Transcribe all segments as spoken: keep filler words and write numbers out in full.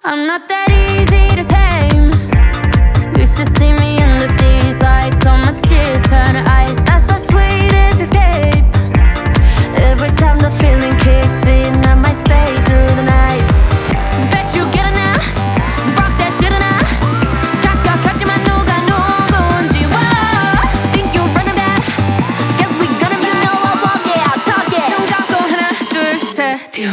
I'm not that easy to tame. You should see me under these lights. All my tears turn to ice. That's the sweetest escape. Every time the feeling kicks in, I might stay through the night. Bet you get it now. Rock that didn't I? 착각하지만 누가 누군지. Whoa. Think you're running back? Guess we gonna be. You know I walk it, I'll talk it. 눈 감고 하나 둘 셋. 뛰어.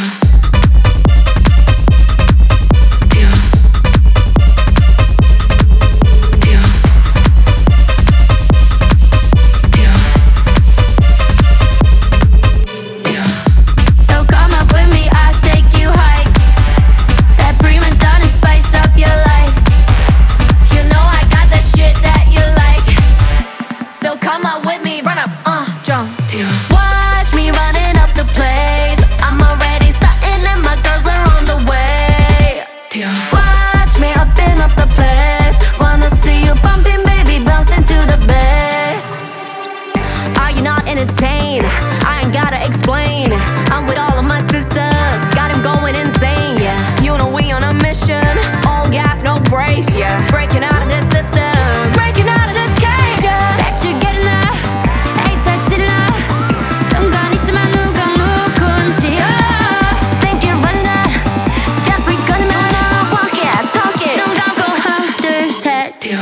So come on with me, run up, uh, jump. Watch me running up the place. I'm already starting and my girls are on the way. Watch me upping up the place. Wanna see you bumping, baby, bouncing to the bass. Are you not entertained? I ain't gotta explain. I'm with all of my sisters, got him going insane, yeah. You know we on a mission, all gas, no brakes, yeah. Breaking out of this system, breaking out of this cage, yeah. Bet you get enough, ain't that did enough. 순간 있지만 누가 누군지. Oh, think you're running out, just we gonna make it. Walk it, talk it. 눈 감고 하나 둘 셋. 뛰어,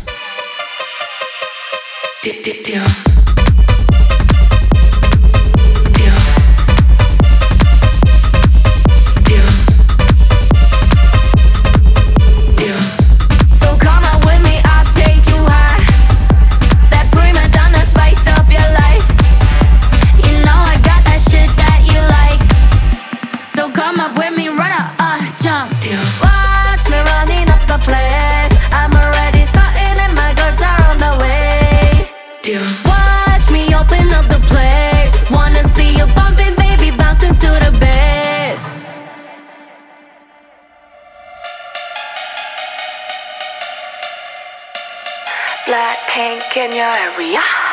뛰어, 뛰어, 뛰어. Come up with me, run up, uh, jump. Watch me running up the place. I'm already starting and my girls are on the way. Watch me open up the place. Wanna see you bumping, baby, bouncing to the bass. Blackpink in your area.